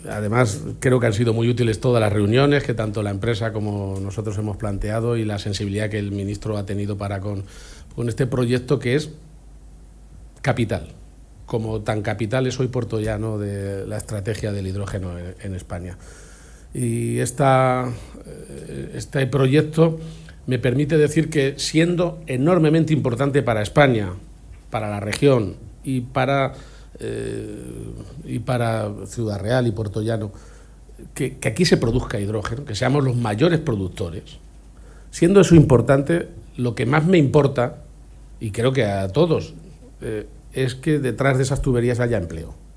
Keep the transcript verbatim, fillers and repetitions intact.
además creo que han sido muy útiles todas las reuniones que tanto la empresa como nosotros hemos planteado y la sensibilidad que el ministro ha tenido para con, con este proyecto que es capital. Como tan capital es hoy Puerto Llano de la estrategia del hidrógeno en, en España. Y esta, este proyecto me permite decir que, siendo enormemente importante para España, para la región y para, eh, y para Ciudad Real y Puerto Llano, que, que aquí se produzca hidrógeno, que seamos los mayores productores, siendo eso importante, lo que más me importa, y creo que a todos, eh, es que detrás de esas tuberías haya empleo.